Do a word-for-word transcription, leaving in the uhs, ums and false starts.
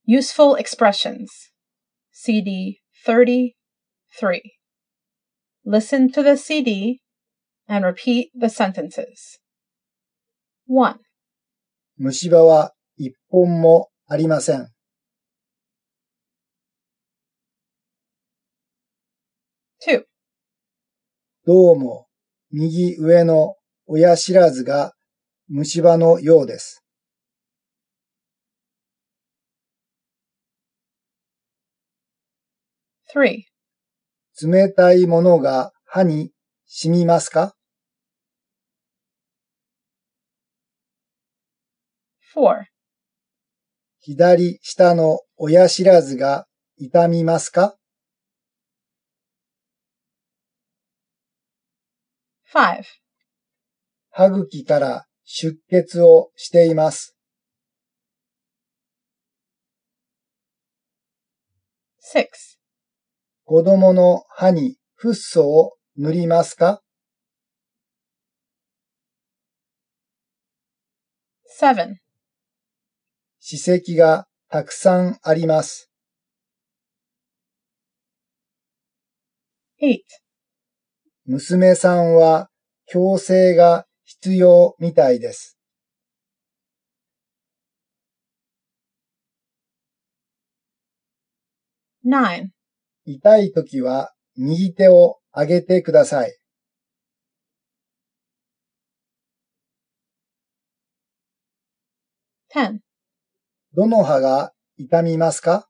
Useful expressions. C D thirty-three. Listen to the C D and repeat the sentences. one. 虫歯は一本もありません。 two. どうも、右上の親知らずが虫歯のようです。 three. 冷たいものが歯に染みますか？ four. 左下の親知らずが痛みますか？ five. 歯茎から出血をしています。 six. 子供の歯にフッ素を塗りますか？ seven. 歯石がたくさんあります。 eight. 娘さんは矯正が必要みたいです。 nine. 痛いときは右手を上げてください。 ten. どの歯が痛みますか？